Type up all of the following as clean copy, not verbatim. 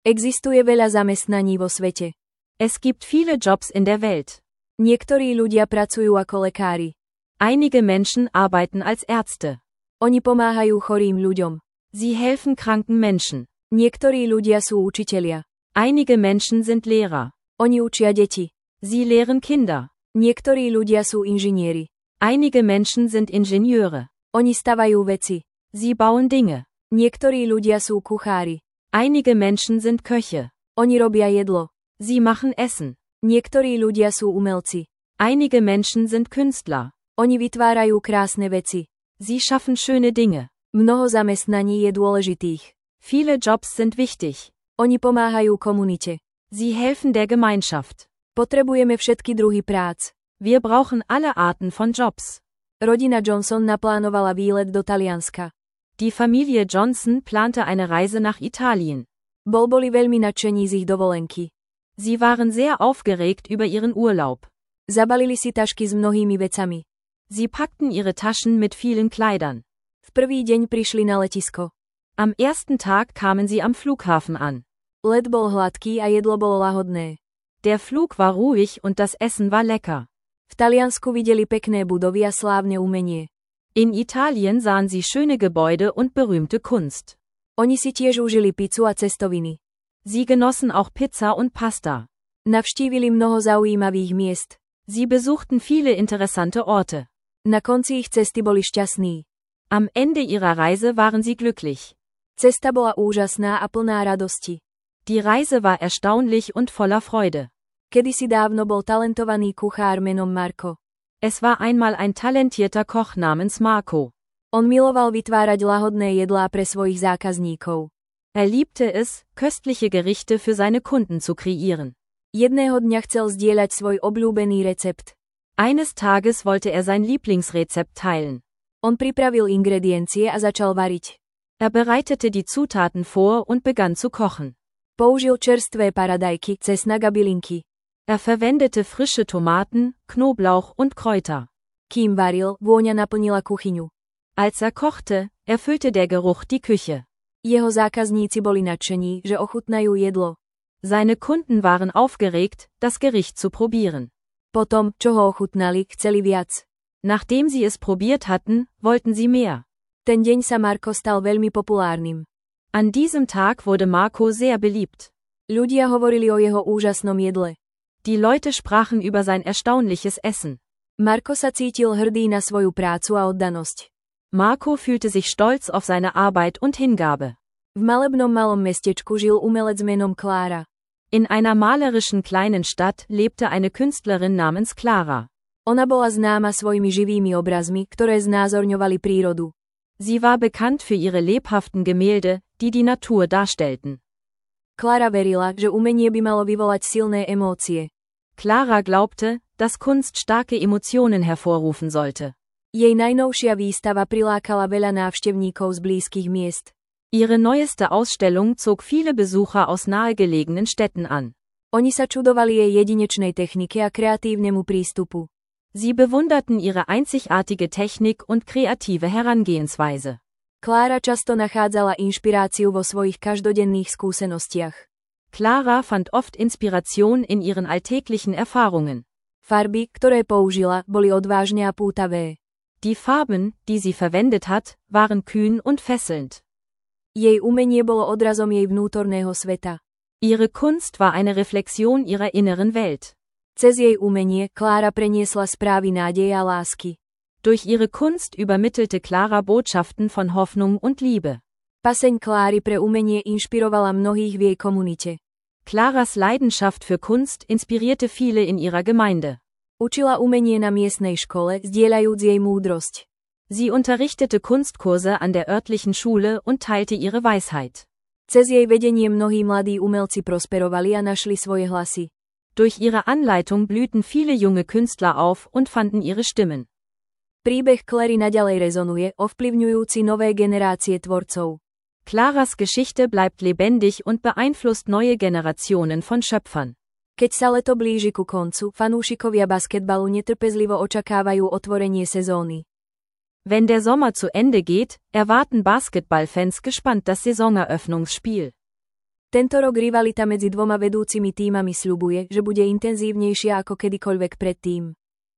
Existuje veľa zamestnaní vo svete. Es gibt viele Jobs in der Welt. Niektorí ľudia pracujú ako lekári. Einige Menschen arbeiten als Ärzte. Oni pomáhajú chorým ľuďom. Sie helfen kranken Menschen. Niektorí ľudia sú učitelia. Einige Menschen sind Lehrer. Oni učia deti. Sie lehren Kinder. Niektorí ľudia sú inžinieri. Einige Menschen sind Ingenieure. Oni stavajú veci. Sie bauen Dinge. Niektorí ľudia sú kuchári. Einige Menschen sind Köche. Oni robia jedlo. Sie machen Essen. Niektorí ľudia sú umelci. Einige Menschen sind Künstler. Oni vytvárajú krásne veci. Sie schaffen schöne Dinge. Mnoho zamestnaní je dôležitých. Viele Jobs sind wichtig. Oni pomáhajú komunite. Sie helfen der Gemeinschaft. Potrebujeme všetky druhy prác. Wir brauchen alle Arten von Jobs. Rodina Johnson naplánovala výlet do Talianska. Die Familie Johnson plante eine Reise nach Italien. Boli veľmi nadšení z ich dovolenky. Sie waren sehr aufgeregt über ihren Urlaub. Zabalili si tašky s mnohými vecami. Sie packten ihre Taschen mit vielen Kleidern. V prvý deň prišli na letisko. Am ersten Tag kamen sie am Flughafen an. Let bol hladký a jedlo bolo lahodné. Der Flug war ruhig und das Essen war lecker. V Taliansku videli pekné budovy a slávne umenie. In Italien sahen sie schöne Gebäude und berühmte Kunst. Oni si tiež užili pizzu a cestoviny. Sie genossen auch Pizza und Pasta. Navštívili mnoho zaujímavých miest. Sie besuchten viele interessante Orte. Na konci ich cesty boli šťastní. Am Ende ihrer Reise waren sie glücklich. Cesta bola úžasná a plná radosti. Die Reise war erstaunlich und voller Freude. Kedysi dávno bol talentovaný kuchár menom Marco. Es war einmal ein talentierter Koch namens Marco. On miloval vytvárať lahodné jedlá pre svojich zákazníkov. Er liebte es, köstliche Gerichte für seine Kunden zu kreieren. Jedného dňa chcel zdieľať svoj obľúbený recept. Eines Tages wollte er sein Lieblingsrezept teilen. On pripravil ingrediencie a začal variť. Er bereitete die Zutaten vor und begann zu kochen. Použil čerstvé paradajky, cesnak a bylinky. Er verwendete frische Tomaten, Knoblauch und Kräuter. Kým varil, vôňa naplnila kuchyňu. Als er kochte, erfüllte der Geruch die Küche. Jeho zákazníci boli nadšení, že ochutnajú jedlo. Seine Kunden waren aufgeregt, das Gericht zu probieren. Potom, čo ho ochutnali, chceli viac. Nachdem sie es probiert hatten, wollten sie mehr. Ten deň sa Marco stal veľmi populárnym. An diesem Tag wurde Marco sehr beliebt. Ľudia hovorili o jeho úžasnom jedle. Die Leute sprachen über sein erstaunliches Essen. Marco sa cítil hrdý na svoju prácu a oddanosť. Marco fühlte sich stolz auf seine Arbeit und Hingabe. V malebnom malom mestečku žil umelec menom Clara. In einer malerischen kleinen Stadt lebte eine Künstlerin namens Clara. Ona bola známa svojimi živými obrazmi, ktoré znázorňovali prírodu. Sie war bekannt für ihre lebhaften Gemälde, die die Natur darstellten. Clara verila, že umenie by malo vyvolať silné emócie. Clara glaubte, dass Kunst starke Emotionen hervorrufen sollte. Jej najnovšia výstava prilákala veľa návštevníkov z blízkych miest. Ihre neueste Ausstellung zog viele Besucher aus nahegelegenen Städten an. Oni sa čudovali jej jedinečnej technike a kreatívnemu prístupu. Sie bewunderten ihre einzigartige Technik und kreative Herangehensweise. Clara často nachádzala inšpiráciu vo svojich každodenných skúsenostiach. Clara fand oft Inspiration in ihren alltäglichen Erfahrungen. Farby, ktoré použila, boli odvážne a pútavé. Die Farben, die sie verwendet hat, waren kühn und fesselnd. Jej umenie bolo odrazom jej vnútorného sveta. Ihre Kunst war eine Reflexion ihrer inneren Welt. Cez jej umenie Clara preniesla správy nádeje a lásky. Durch ihre Kunst übermittelte Clara Botschaften von Hoffnung und Liebe. Paseň Clary pre umenie inšpirovala mnohých v jej komunite. Claras Leidenschaft für Kunst inspirierte viele in ihrer Gemeinde. Učila umenie na miestnej škole, zdieľajúc jej múdrosť. Sie unterrichtete Kunstkurse an der örtlichen Schule und teilte ihre Weisheit. Cez jej vedenie mnohí mladí umelci prosperovali a našli svoje hlasy. Durch ihre Anleitung blühten viele junge Künstler auf und fanden ihre Stimmen. Príbeh Clary naďalej rezonuje, ovplyvňujúci nové generácie tvorcov. Claras Geschichte bleibt lebendig und beeinflusst neue Generationen von Schöpfern. Keď sa leto blíži ku koncu, fanúšikovia basketbalu netrpezlivo očakávajú otvorenie sezóny. Wenn der Sommer zu Ende geht, erwarten Basketballfans gespannt das Saisoneröffnungsspiel. Tento rok rivalita medzi dvoma vedúcimi tímami sľubuje, že bude intenzívnejšia ako kedykoľvek predtým.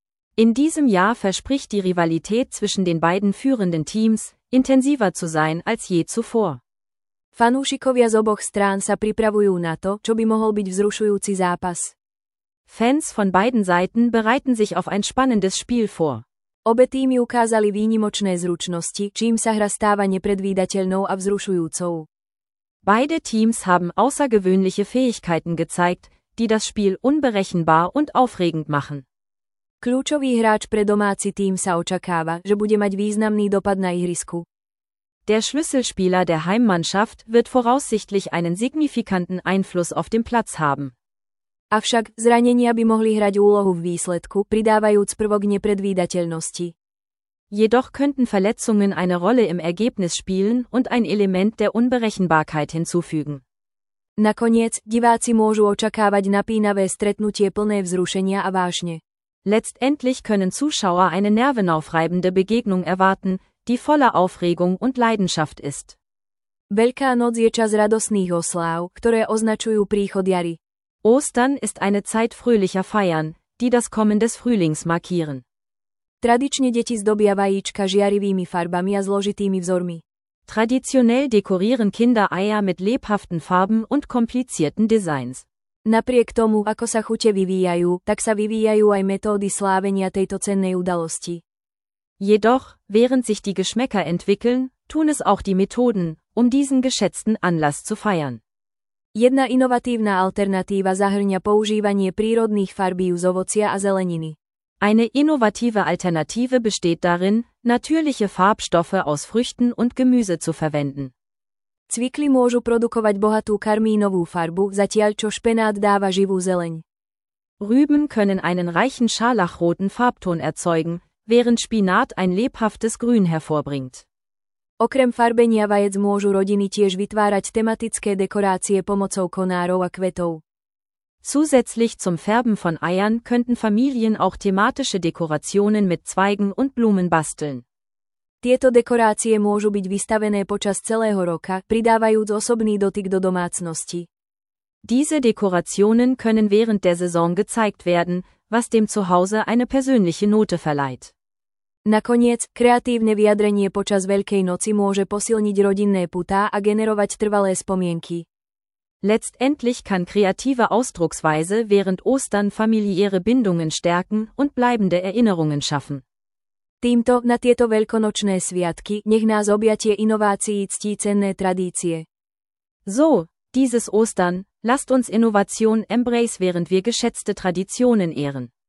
In diesem Jahr verspricht die Rivalität zwischen den beiden führenden Teams, intensiver zu sein als je zuvor. Fanúšikovia z oboch strán sa pripravujú na to, čo by mohol byť vzrušujúci zápas. Fans von beiden Seiten bereiten sich auf ein spannendes Spiel vor. Obe týmy ukázali výnimočné zručnosti, čím sa hra stáva nepredvídateľnou a vzrušujúcou. Beide Teams haben außergewöhnliche Fähigkeiten gezeigt, die das Spiel unberechenbar und aufregend machen. Kľúčový hráč pre domáci tím sa očakáva, že bude mať významný dopad na ihrisku. Der Schlüsselspieler der Heimmannschaft wird voraussichtlich einen signifikanten Einfluss auf dem Platz haben. Avšak zranenia by mohli hrať úlohu v výsledku, pridávajúc prvok nepredvídateľnosti. Jedoch könnten Verletzungen eine Rolle im Ergebnis spielen und ein Element der Unberechenbarkeit hinzufügen. Nakoniec, diváci môžu očakávať napínavé stretnutie plné vzrušenia a vášne. Letztendlich können Zuschauer eine nervenaufreibende Begegnung erwarten, die voller Aufregung und Leidenschaft ist. Veľká noc je čas radosných osláv, ktoré označujú príchod jary. Ostern ist eine Zeit fröhlicher Feiern, die das Kommen des Frühlings markieren. Tradične deti zdobia vajíčka žiarivými farbami a zložitými vzormi. Traditionell dekorieren Kinder Eier mit lebhaften Farben und komplizierten Designs. Napriek tomu, ako sa chute vyvíjajú, tak sa vyvíjajú aj metódy slávenia tejto cennej udalosti. Jedoch, während sich die Geschmäcker entwickeln, tun es auch die Methoden, um diesen geschätzten Anlass zu feiern. Jedna inovatívna alternatíva zahŕňa používanie prírodných farbív z ovocia a zeleniny. Eine innovative Alternative besteht darin, natürliche Farbstoffe aus Früchten und Gemüse zu verwenden. Cvikly môžu produkovať bohatú karmínovú farbu, zatiaľ čo špenát dáva živú zeleň. Rüben können einen reichen scharlachroten Farbton erzeugen, während Spinat ein lebhaftes Grün hervorbringt. Okrem farbenia vajec môžu rodiny tiež vytvárať tematické dekorácie pomocou konárov a kvetov. Zusätzlich zum Färben von Eiern könnten Familien auch thematische Dekorationen mit Zweigen und Blumen basteln. Tieto dekorácie môžu byť vystavené počas celého roka, pridávajúc osobný dotyk do domácnosti. Diese Dekorationen können während der Saison gezeigt werden, was dem Zuhause eine persönliche Note verleiht. Nakoniec, kreatívne vyjadrenie počas Veľkej noci môže posilniť rodinné putá a generovať trvalé spomienky. Letztendlich kann kreative Ausdrucksweise während Ostern familiäre Bindungen stärken und bleibende Erinnerungen schaffen. Týmto na tieto veľkonočné sviatky nech nás objatie inovácií ctí cenné tradície. So, dieses Ostern, lasst uns Innovation embrace, während wir geschätzte Traditionen ehren.